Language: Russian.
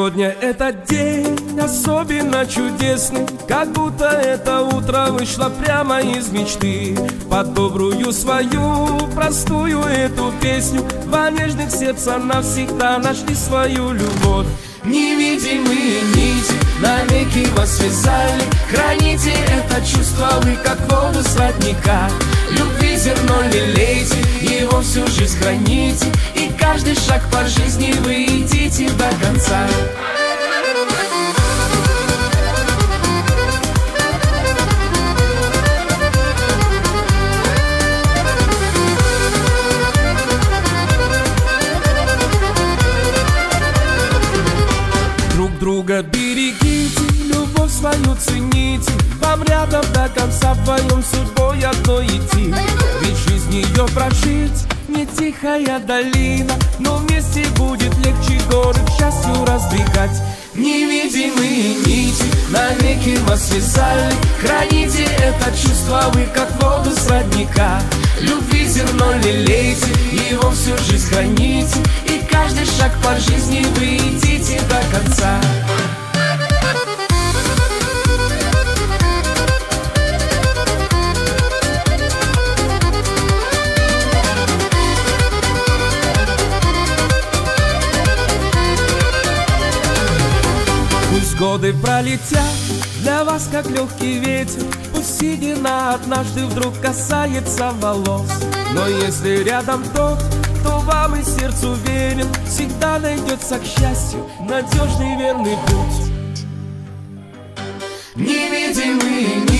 Сегодня этот день особенно чудесный, как будто это утро вышло прямо из мечты. Под добрую свою простую эту песню два нежных сердца навсегда нашли свою любовь. Невидимые нити навеки вас связали, храните это чувство вы, как воду с родника. Любви зерно лелейте, его всю жизнь храните, и каждый шаг по жизни вы идите до конца. Друг друга берегите, любовь свою цените, вам рядом до конца вдвоем судьбой одной идти. Ведь жизнь ее прожить не тихая долина, но вместе будет легче горы к счастью раздвигать. Невидимые нити навеки вас связали, храните это чувство вы, как воду с родника. Любви зерно лелейте, его всю жизнь храните, и каждый шаг по жизни вы идите до конца. Пусть годы пролетят для вас, как легкий ветер, пусть седина однажды вдруг касается волос. Но если рядом тот, кто вам и сердцу верен, всегда найдется к счастью надежный верный путь. Невидимые